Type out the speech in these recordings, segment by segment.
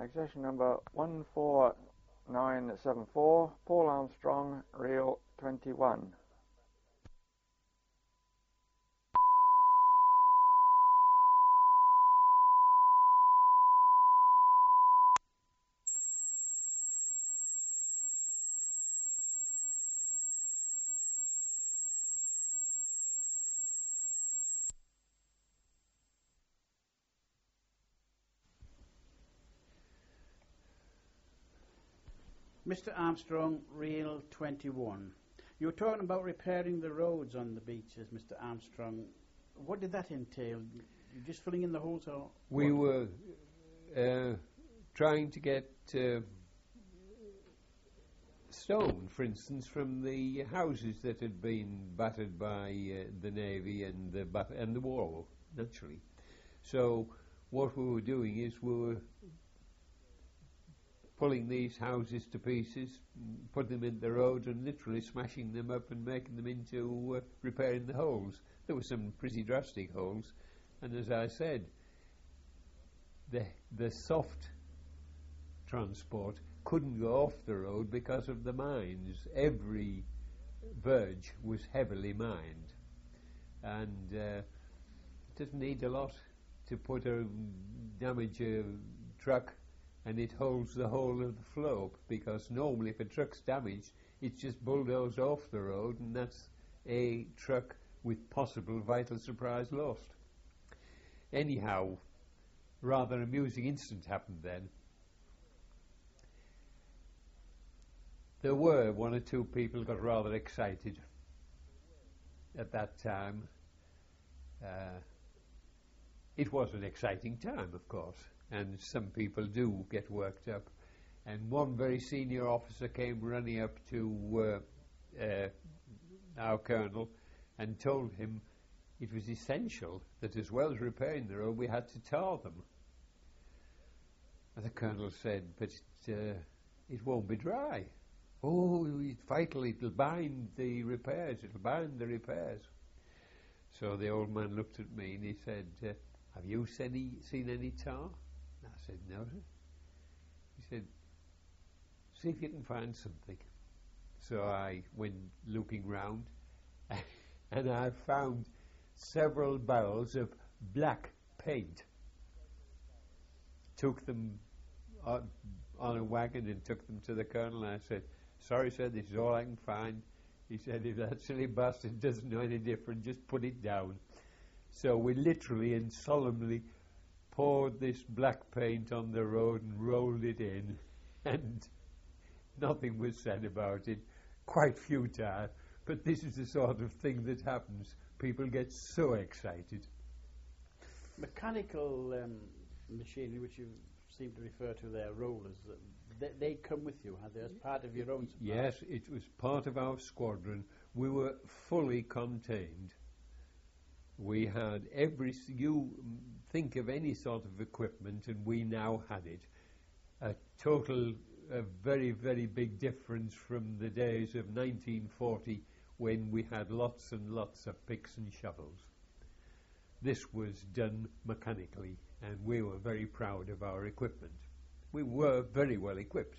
Accession number 14974, Paul Armstrong, reel 21. Mr. Armstrong, reel 21. You were talking about repairing the roads on the beaches, Mr. Armstrong. What did that entail? You just filling in the holes, or we what? were trying to get stone, for instance, from the houses that had been battered by the Navy and the war, naturally. So what we were doing is we were pulling these houses to pieces, putting them in the road and literally smashing them up and making them into repairing the holes. There were some pretty drastic holes, and as I said, the soft transport couldn't go off the road because of the mines. Every verge was heavily mined, and it doesn't need a lot to damage a truck, and it holds the whole of the flow, because normally if a truck's damaged, it's just bulldozed off the road, and that's a truck with possible vital surprise lost. Anyhow, rather amusing incident happened then. There were one or two people got rather excited at that time. It was an exciting time, of course, and some people do get worked up. And one very senior officer came running up to our colonel and told him it was essential that, as well as repairing the road, we had to tar them. And the colonel said, but it won't be dry. Oh, it's vital, it'll bind the repairs, So the old man looked at me and he said, have you seen any tar? And I said, no, sir. He said, see if you can find something. So I went looking round and I found several barrels of black paint. Took them on a wagon and took them to the colonel, and I said, sorry sir, this is all I can find. He said, if that silly bastard doesn't know any different, just put it down. So we literally and solemnly poured this black paint on the road and rolled it in, and nothing was said about it. Quite futile, but this is the sort of thing that happens. People get so excited. Mechanical machinery, which you seem to refer to there, rollers, they come with you, are they, as part of your own supply? Yes, it was part of our squadron. We were fully contained. We had you think of any sort of equipment, and we now had it. A very, very big difference from the days of 1940, when we had lots and lots of picks and shovels. This was done mechanically, and we were very proud of our equipment. We were very well equipped.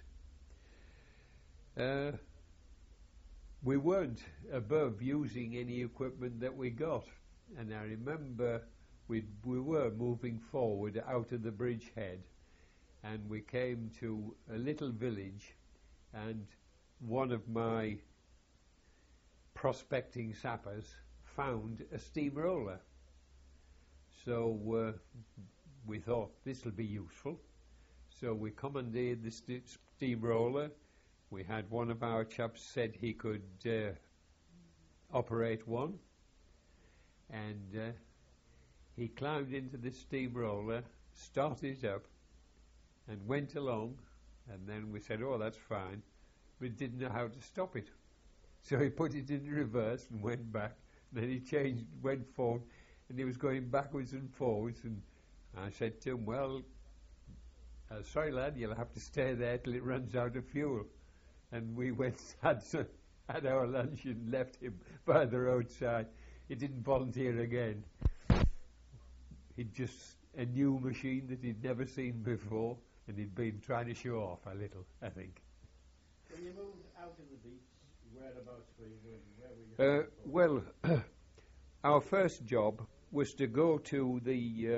We weren't above using any equipment that we got, and I remember we were moving forward out of the bridgehead, and we came to a little village, and one of my prospecting sappers found a steamroller. So we thought this will be useful. So we commandeered the steamroller. We had one of our chaps said he could operate one, and he climbed into the steamroller, started it up, and went along. And then we said, oh, that's fine, but didn't know how to stop it. So he put it in reverse and went back. Then he went forward, and he was going backwards and forwards. And I said to him, well, sorry lad, you'll have to stay there till it runs out of fuel. And we went, had our lunch and left him by the roadside. He didn't volunteer again. He'd just a new machine that he'd never seen before. and he'd been trying to show off a little, I think. When you moved out of the beach, whereabouts were you going? Where were you Well, our first job was to go to the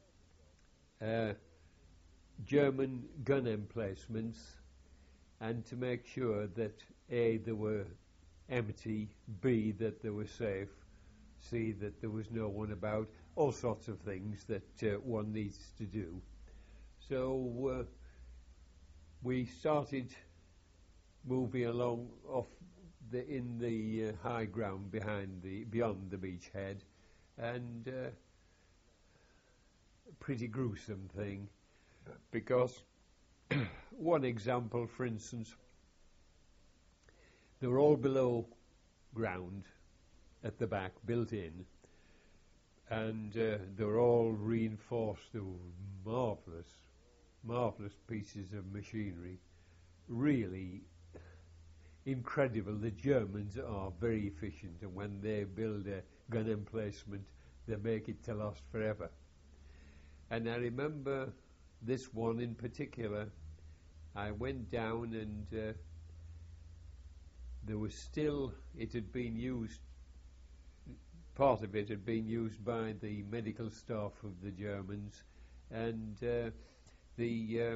German gun emplacements and to make sure that A, they were empty, B, that they were safe, C, that there was no one about, all sorts of things that one needs to do. So we started moving along in the high ground beyond the beachhead, and a pretty gruesome thing, because one example, for instance, they were all below ground at the back, built in, and they were all reinforced. They were marvellous pieces of machinery, really incredible. The Germans are very efficient, and when they build a gun emplacement, they make it to last forever. And I remember this one in particular. I went down, and there was still, it had been used, part of it had been used by the medical staff of the Germans, and there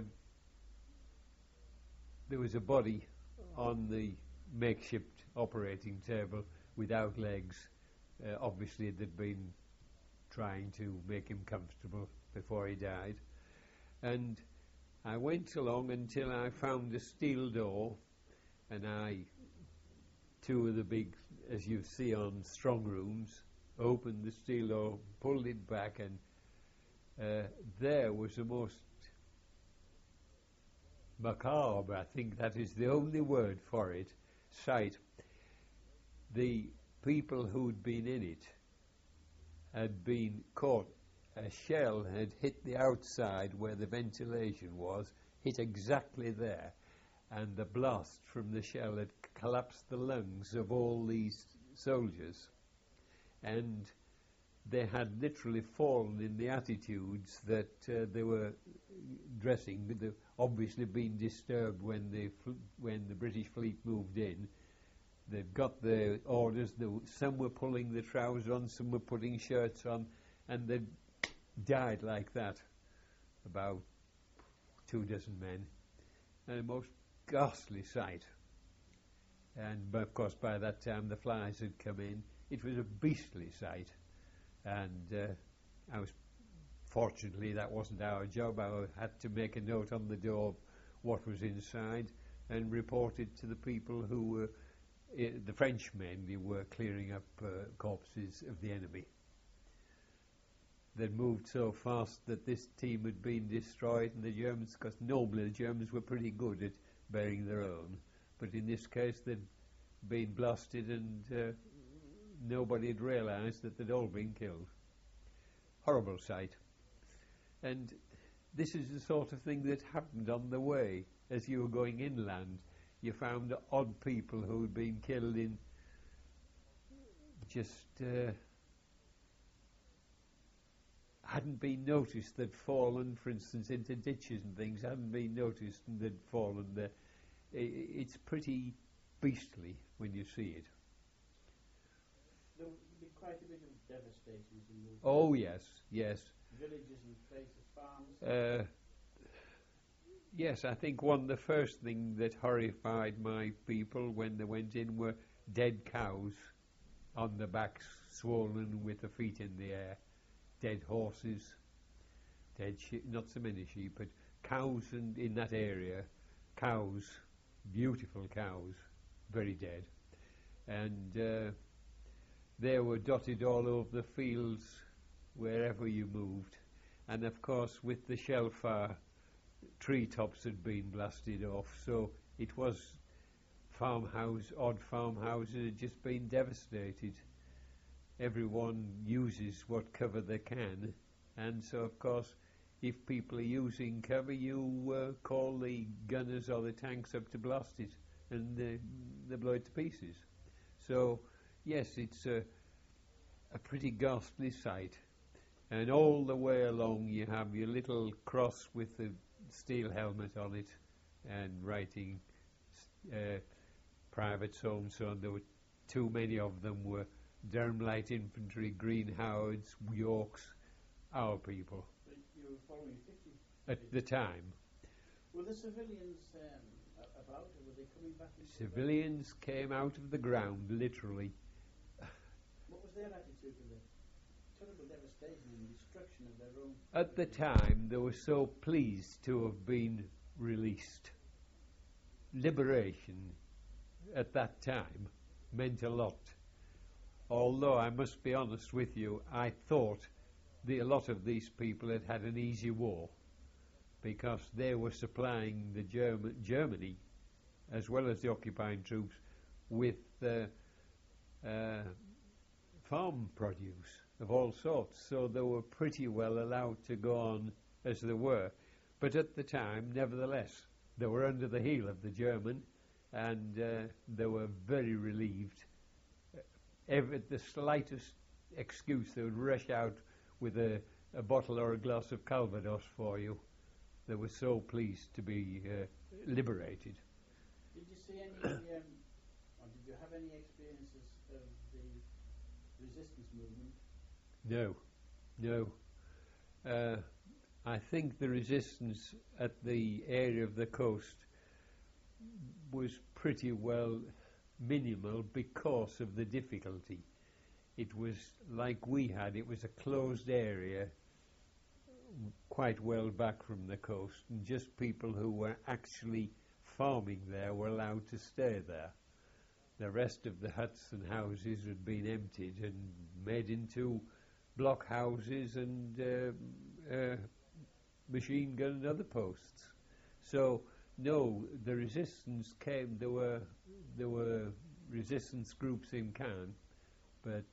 was a body on the makeshift operating table without legs. Obviously they'd been trying to make him comfortable before he died. And I went along until I found a steel door, and two of the big, as you see on strong rooms, opened the steel door, pulled it back, and there was the most macabre, I think that is the only word for it, sight. The people who'd been in it had been caught. A shell had hit the outside where the ventilation was, hit exactly there, and the blast from the shell had collapsed the lungs of all these soldiers, and they had literally fallen in the attitudes that they were dressing. They'd obviously been disturbed when the British fleet moved in. They'd got their orders. Some were pulling the trousers on, some were putting shirts on, and they'd died like that, about 24 men, and a most ghastly sight. And of course by that time the flies had come in. It was a beastly sight, and I was, fortunately that wasn't our job. I had to make a note on the door of what was inside and report it to the people who were, the French men who were clearing up corpses of the enemy. They'd moved so fast that this team had been destroyed, and the Germans, because normally the Germans were pretty good at bearing their own, but in this case they'd been blasted, and nobody had realised that they'd all been killed. Horrible sight. And this is the sort of thing that happened on the way. As you were going inland, you found odd people who had been killed in just hadn't been noticed. They'd fallen, for instance, into ditches and things, hadn't been noticed, and they'd fallen there. It's pretty beastly when you see it. There would be quite a bit of devastation as you moved. Oh yes, yes. Villages and places, farms. Yes, I think one of the first things that horrified my people when they went in were dead cows on the backs, swollen with the feet in the air. Dead horses, dead sheep, not so many sheep, but cows in that area, cows, beautiful cows, very dead. And they were dotted all over the fields wherever you moved. And of course with the shell fire, treetops had been blasted off, so it was odd farmhouses had just been devastated. Everyone uses what cover they can, and so of course if people are using cover, you call the gunners or the tanks up to blast it, and they blow it to pieces. So yes, it's a pretty ghastly sight. And all the way along you have your little cross with the steel helmet on it and writing private so and so. There were too many of them were Durham Light Infantry, Green Howards, Yorks, our people. But you were following 50? At the time. Were the civilians about, or were they coming back into Civilians came out of the ground, literally. What was their attitude to the terrible devastation and destruction of their own? At the time, they were so pleased to have been released. Liberation at that time meant a lot. Although I must be honest with you, I thought a lot of these people had had an easy war, because they were supplying the Germany, as well as the occupying troops, with farm produce of all sorts. So they were pretty well allowed to go on as they were. But at the time, nevertheless, they were under the heel of the German, and they were very relieved. The slightest excuse, they would rush out with a bottle or a glass of Calvados for you. They were so pleased to be liberated. Did you see any, or did you have any experiences of the resistance movement? No. I think the resistance at the area of the coast was pretty well minimal because of the difficulty. It was like we had, it was a closed area quite well back from the coast, and just people who were actually farming there were allowed to stay there. The rest of the huts and houses had been emptied and made into block houses and machine gun and other posts. So no, the resistance came. There were resistance groups in Caen, but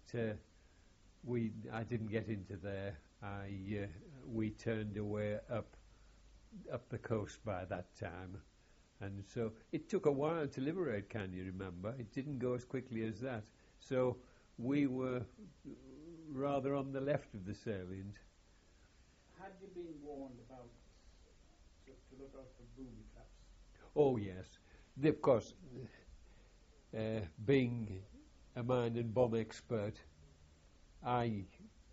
I didn't get into there. We turned away up the coast by that time, and so it took a while to liberate Caen. You remember, it didn't go as quickly as that. So we were rather on the left of the salient. Had you been warned about to look out for booby traps? Oh yes, of course. Being a mine and bomb expert, I'd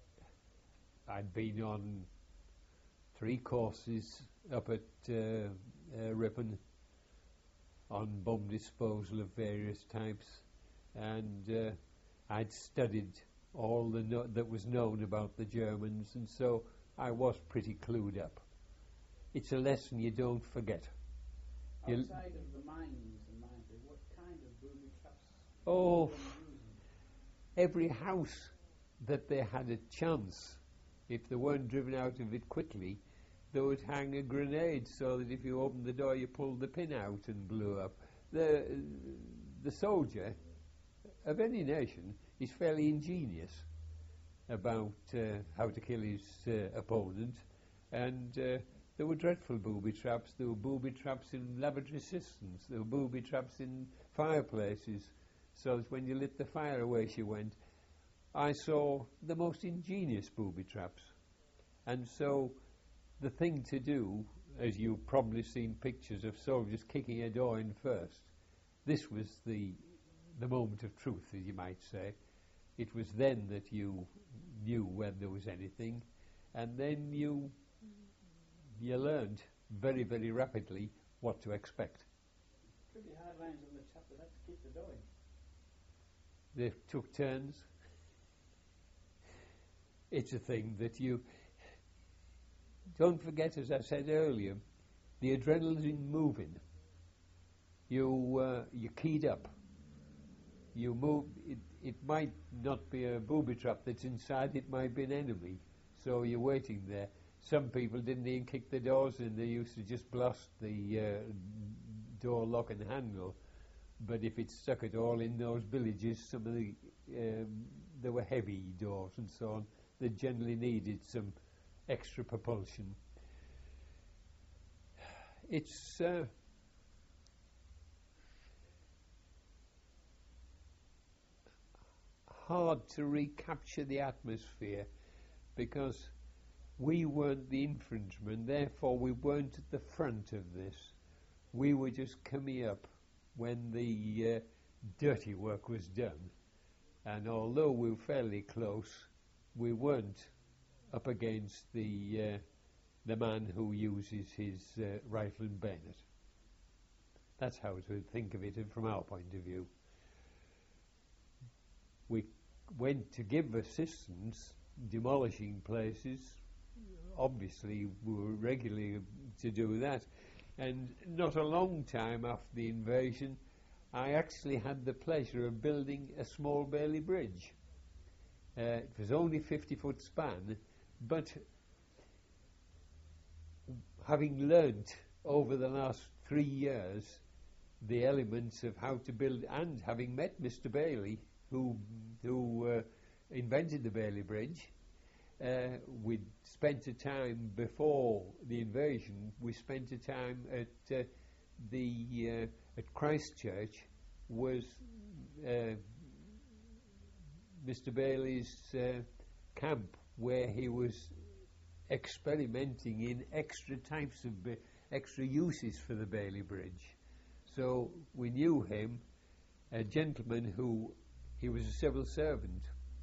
been on 3 courses up at Ripon on bomb disposal of various types, and I'd studied all that was known about the Germans, and so I was pretty clued up. It's a lesson you don't forget. Outside of the mines and minefields, what kind of booby traps? Oh, every house that they had a chance, if they weren't driven out of it quickly, they would hang a grenade so that if you opened the door, you pulled the pin out and blew up. The soldier of any nation is fairly ingenious about how to kill his opponent, and there were dreadful booby traps. There were booby traps in lavatory systems. There were booby traps in fireplaces, so that when you lit the fire, away she went. I saw the most ingenious booby traps, and so the thing to do, as you've probably seen pictures of soldiers kicking a door in first, this was the moment of truth, as you might say. It was then that you knew when there was anything, and then you learned very, very rapidly what to expect. Pretty hard lines on the chap that had to keep the door in. They took turns. It's a thing that you don't forget, as I said earlier, the adrenaline moving. You keyed up. You move. It might not be a booby trap that's inside. It might be an enemy. So you're waiting there. Some people didn't even kick the doors in. They used to just blast the door lock and handle. But if it stuck at all in those villages, some of there were heavy doors and so on. They generally needed some extra propulsion. It's hard to recapture the atmosphere, because we weren't the infantrymen, therefore we weren't at the front of this. We were just coming up when the dirty work was done. And although we were fairly close, we weren't up against the man who uses his rifle and bayonet. That's how to think of it from our point of view. We went to give assistance, demolishing places. Obviously, we were regularly to do that. And not a long time after the invasion, I actually had the pleasure of building a small Bailey Bridge. It was only 50-foot span, but having learnt over the last 3 years the elements of how to build, and having met Mr. Bailey, who invented the Bailey Bridge, we'd spent a time before the invasion. We spent a time at at Christchurch. Was Mr. Bailey's camp, where he was experimenting in extra types of extra uses for the Bailey Bridge. So we knew him, a gentleman who he was a civil servant,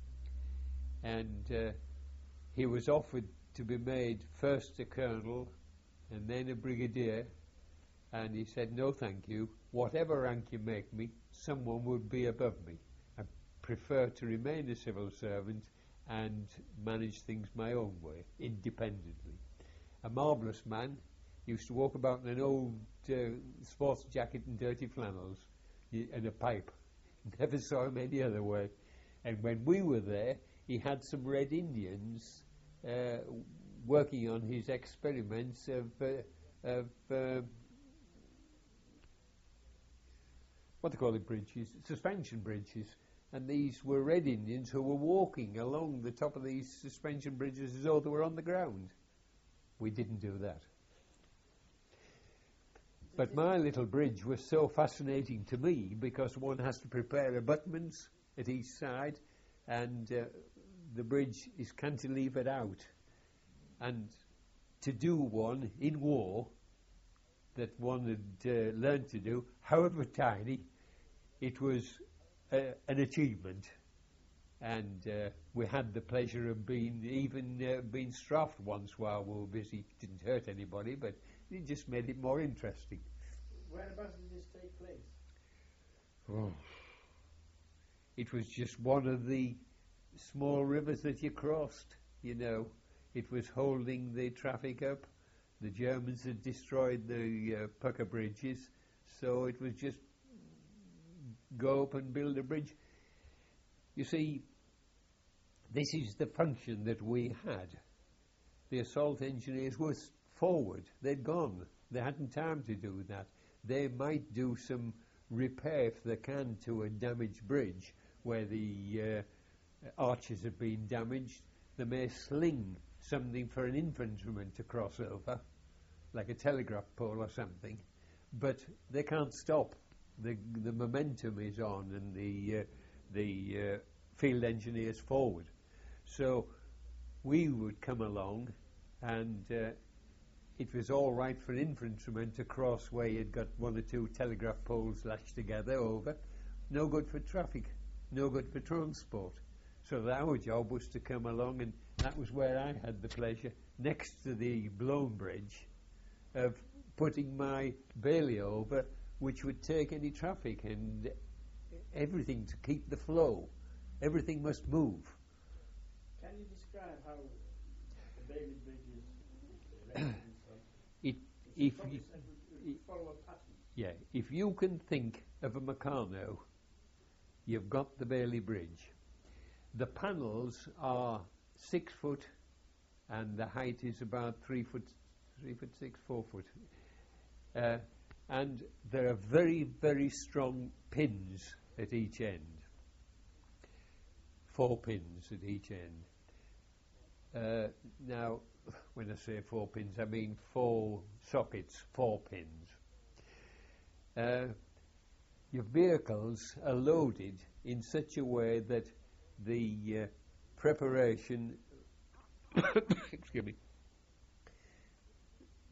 and he was offered to be made first a colonel and then a brigadier, and he said, no thank you, whatever rank you make me, someone would be above me. I prefer to remain a civil servant and manage things my own way, independently. A marvellous man, used to walk about in an old sports jacket and dirty flannels and a pipe. Never saw him any other way. And when we were there, he had some Red Indians working on his experiments of what they call it, bridges, suspension bridges. And these were Red Indians who were walking along the top of these suspension bridges as though they were on the ground. We didn't do that. But my little bridge was so fascinating to me because one has to prepare abutments at each side, and the bridge is cantilevered out. And to do one in war that one had learned to do, however tiny, it was an achievement. And we had the pleasure of being strafed once while we were busy. It didn't hurt anybody, but it just made it more interesting. Whereabouts did this take place? Oh. It was just one of the small rivers that you crossed, you know. It was holding the traffic up. The Germans had destroyed the pucker bridges, so it was just go up and build a bridge. You see, this is the function that we had. The assault engineers were forward. They'd gone. They hadn't time to do that. They might do some repair if they can to a damaged bridge where the arches have been damaged. They may sling something for an infantryman to cross over, like a telegraph pole or something, but they can't stop. The momentum is on, and the field engineers forward. So we would come along, and it was all right for an infantryman to cross where you'd got one or two telegraph poles lashed together over. No good for traffic, no good for transport. So our job was to come along, and that was where I had the pleasure, next to the blown bridge, of putting my Bailey over, which would take any traffic and everything to keep the flow. Everything must move. Can you describe how the Bailey Bridge is erected? Follow a pattern. Yeah, if you can think of a Meccano, you've got the Bailey Bridge. The panels are 6 foot, and the height is about 3 foot 6, 4 foot. And there are very, very strong pins at each end. 4 pins at each end. Now, when I say 4 pins, I mean 4 sockets, 4 pins. Your vehicles are loaded in such a way that the preparation excuse me,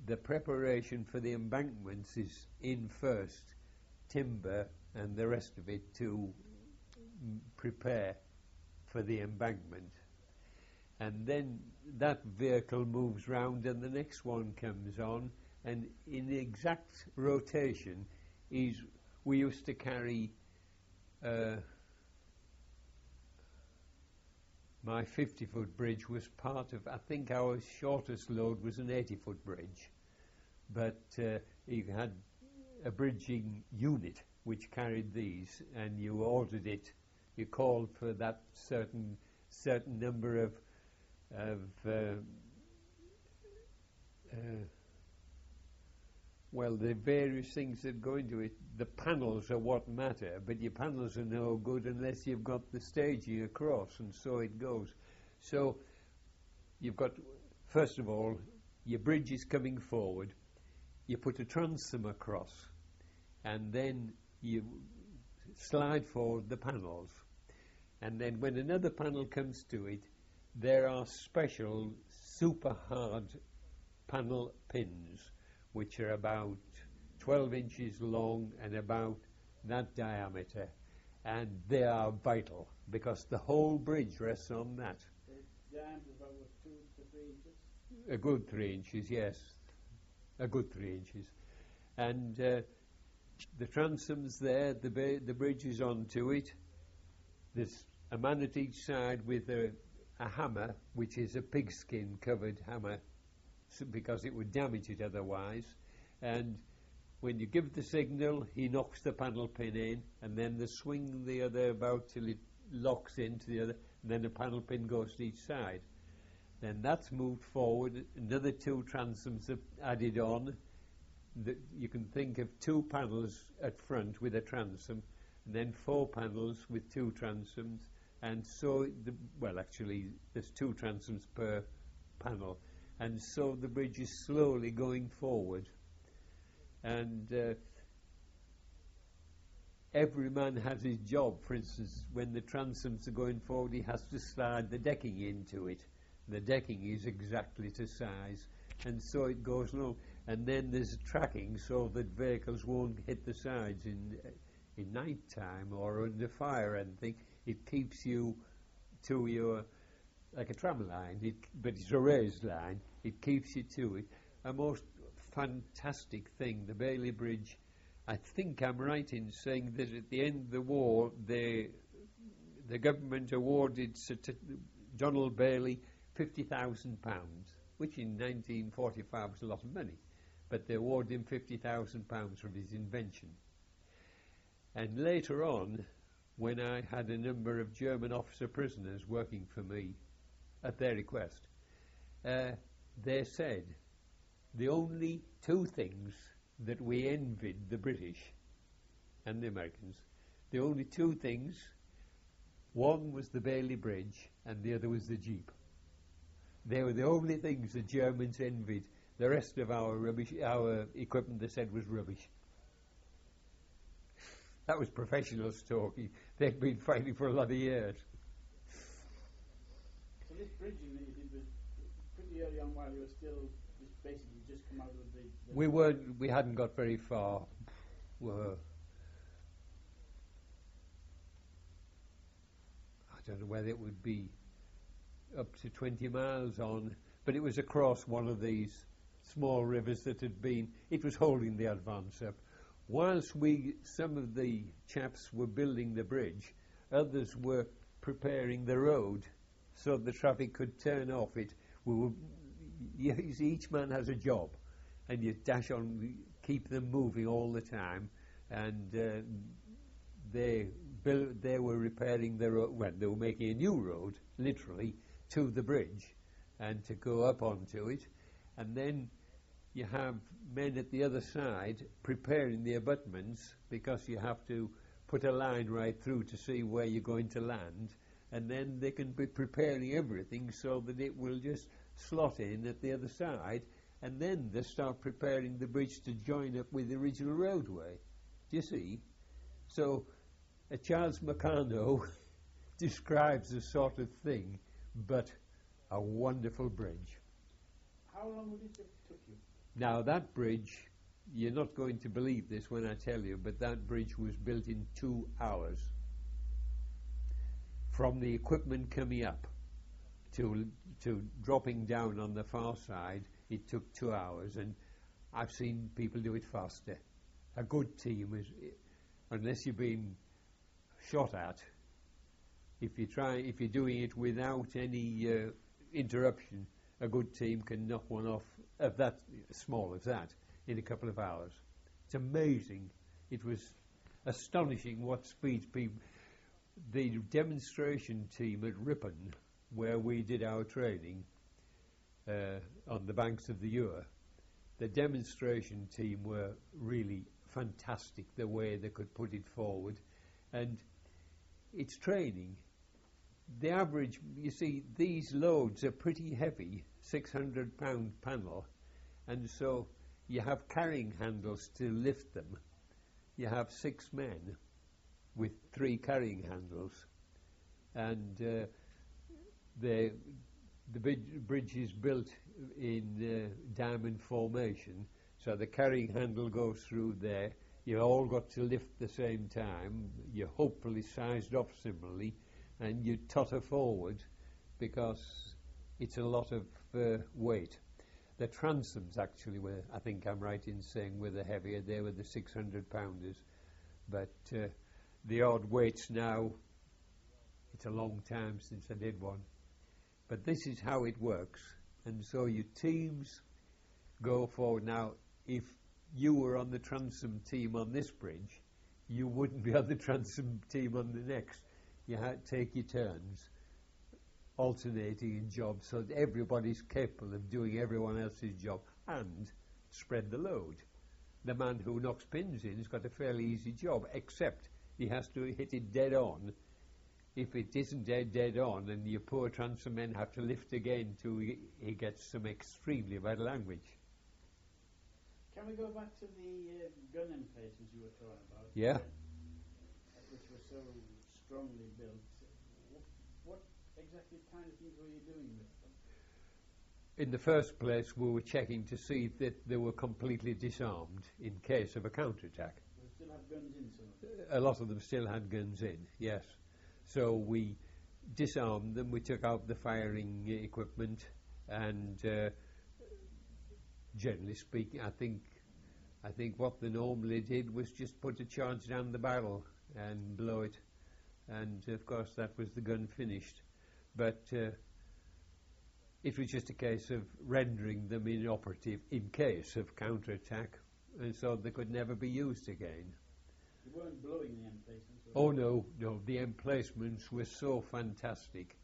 the preparation for the embankments is in first, timber and the rest of it to prepare for the embankment. And then that vehicle moves round and the next one comes on, and in the exact rotation is, we used to carry my 50-foot bridge was part of, I think our shortest load was an 80-foot bridge, but you had a bridging unit which carried these, and you ordered it, you called for that certain number of well, the various things that go into it. The panels are what matter, but your panels are no good unless you've got the staging across, and so it goes. So you've got, first of all, your bridge is coming forward, you put a transom across, and then you slide forward the panels. And then when another panel comes to it, there are special super hard panel pins which are about 12 inches long and about that diameter, and they are vital because the whole bridge rests on that. The diameter is about 2 to 3 inches? A good 3 inches, yes. A good 3 inches. And the transom's there, the bridge is onto it. There's a man at each side with a hammer, which is a pigskin covered hammer, because it would damage it otherwise. And when you give the signal, he knocks the panel pin in, and then they swing the other about till it locks into the other, and then the panel pin goes to each side. Then that's moved forward, another 2 transoms are added on. You can think of 2 panels at front with a transom, and then 4 panels with 2 transoms, and so, well, actually, there's 2 transoms per panel. And so the bridge is slowly going forward. And every man has his job. For instance, when the transoms are going forward, he has to slide the decking into it. The decking is exactly to size. And so it goes along. And then there's tracking so that vehicles won't hit the sides in night time or under fire or anything. It keeps you to your, like a tram line, but it's a raised line. It keeps you to it. A most fantastic thing, the Bailey Bridge. I think I'm right in saying that at the end of the war, the government awarded Donald Bailey £50,000, which in 1945 was a lot of money, but they awarded him £50,000 for his invention. And later on, when I had a number of German officer prisoners working for me at their request, they said the only 2 things that we envied the British and the Americans, the only 2 things, one was the Bailey Bridge and the other was the Jeep. They were the only things the Germans envied. The rest of our rubbish, our equipment, they said, was rubbish. That was professionals talking. They'd been fighting for a lot of years. So this bridging that you did was pretty early on, while you were still basically just come out of the... We hadn't got very far. I don't know whether it would be up to 20 miles on, but it was across one of these small rivers that had been, it was holding the advance up. Whilst some of the chaps were building the bridge, others were preparing the road so the traffic could turn off it. Each man has a job, and you dash on, keep them moving all the time. And they were repairing the road. Well, they were making a new road, literally, to the bridge, and to go up onto it. And then you have men at the other side preparing the abutments, because you have to put a line right through to see where you're going to land, and then they can be preparing everything so that it will just slot in at the other side, and then they start preparing the bridge to join up with the original roadway. Do you see? So Charles Meccano describes the sort of thing, but a wonderful bridge. How long would it have took you? Now that bridge, you're not going to believe this when I tell you, but that bridge was built in 2 hours. From the equipment coming up to dropping down on the far side, it took 2 hours, and I've seen people do it faster. A good team is, unless you've been shot at, if you're doing it without any interruption, a good team can knock one off of that small as that in a couple of hours. It's amazing. It was astonishing what speeds people. The demonstration team at Ripon, where we did our training on the banks of the Eure, the demonstration team were really fantastic the way they could put it forward, and it's training. The average, you see, these loads are pretty heavy, 600-pound panel, and so you have carrying handles to lift them. You have 6 men with 3 carrying handles, and the bridge is built in diamond formation, so the carrying handle goes through there. You've all got to lift the same time. You're hopefully sized up similarly, and you totter forward because it's a lot of weight. The transoms actually were, I think I'm right in saying, were the heavier. They were the 600-pounders, but the odd weights now, it's a long time since I did one. But this is how it works, and so your teams go forward. Now, if you were on the transom team on this bridge, you wouldn't be on the transom team on the next. You had to take your turns, alternating in jobs, so that everybody's capable of doing everyone else's job and spread the load. The man who knocks pins in has got a fairly easy job, except he has to hit it dead on. If it isn't dead on, and your poor transom men have to lift again till he gets some extremely bad language. Can we go back to the gun emplacements you were talking about? Yeah. Which were so strongly built. What exactly kind of things were you doing with them? In the first place, we were checking to see that they were completely disarmed in case of a counterattack. They still had guns in, some of them? A lot of them still had guns in, yes. So we disarmed them, we took out the firing equipment, and generally speaking, I think what they normally did was just put a charge down the barrel and blow it, and of course that was the gun finished. But it was just a case of rendering them inoperative in case of counterattack, and so they could never be used again. You weren't blowing the emplacements? Oh no, the emplacements were so fantastic.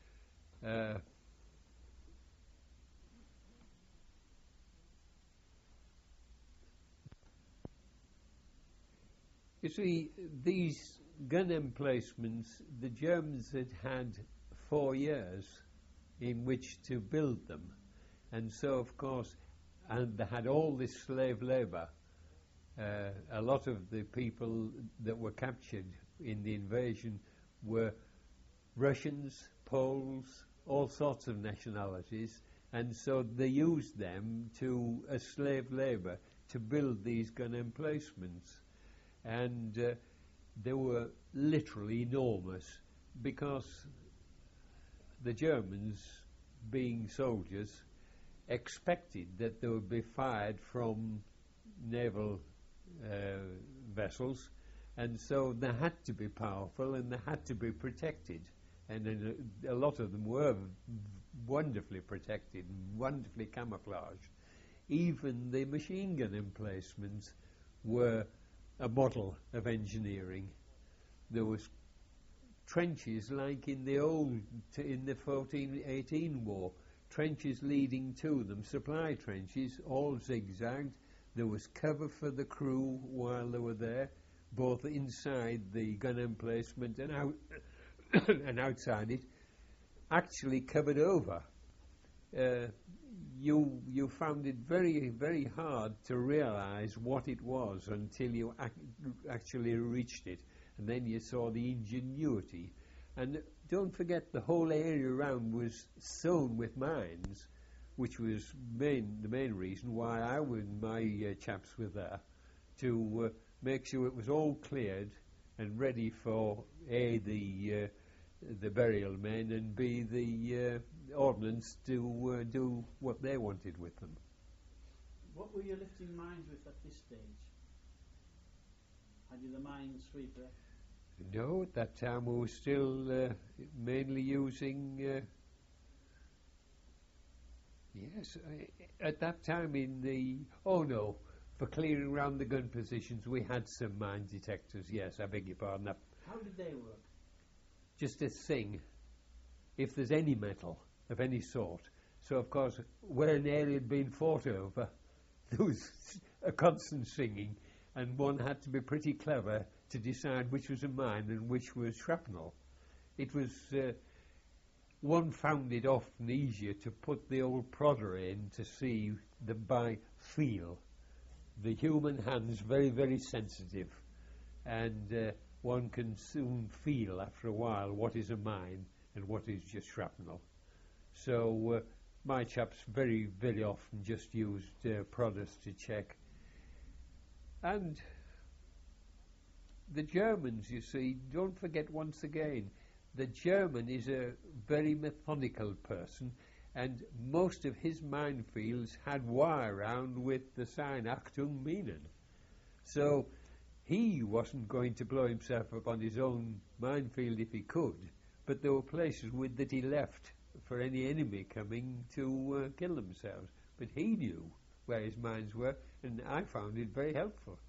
You see, these gun emplacements, the Germans had 4 years in which to build them, and so of course, and they had all this slave labour. A lot of the people that were captured in the invasion were Russians, Poles, all sorts of nationalities, and so they used them as slave labour to build these gun emplacements. And they were literally enormous, because the Germans, being soldiers, expected that they would be fired from naval vessels, and so they had to be powerful and they had to be protected, and a lot of them were wonderfully protected, wonderfully camouflaged. Even the machine gun emplacements were a model of engineering. There was trenches like in the 1418 war, trenches leading to them, supply trenches, all zigzagged. There was cover for the crew while they were there, both inside the gun emplacement and out and outside it, actually covered over. You found it very, very hard to realize what it was until you actually reached it, and then you saw the ingenuity. And don't forget, the whole area around was sown with mines, which was the main reason why I and my chaps were there, to make sure it was all cleared and ready for A, the burial men, and B, the ordnance to do what they wanted with them. What were you lifting mines with at this stage? Had you the mine sweeper? No, at that time we were still mainly using. Yes, at that time for clearing around the gun positions we had some mine detectors. Yes, I beg your pardon. How did they work? Just a thing. If there's any metal of any sort, so of course where an area had been fought over, there was a constant singing, and one had to be pretty clever to decide which was a mine and which was shrapnel. It was one found it often easier to put the old prodder in to see by feel. The human hand's very, very sensitive, and one can soon feel after a while what is a mine and what is just shrapnel. So my chaps very, very often just used prodders to check. And the Germans, you see, don't forget once again, the German is a very methodical person, and most of his minefields had wire round with the sign Achtung Minen. So he wasn't going to blow himself up on his own minefield if he could, but there were places that he left for any enemy coming to kill themselves. But he knew where his mines were, and I found it very helpful.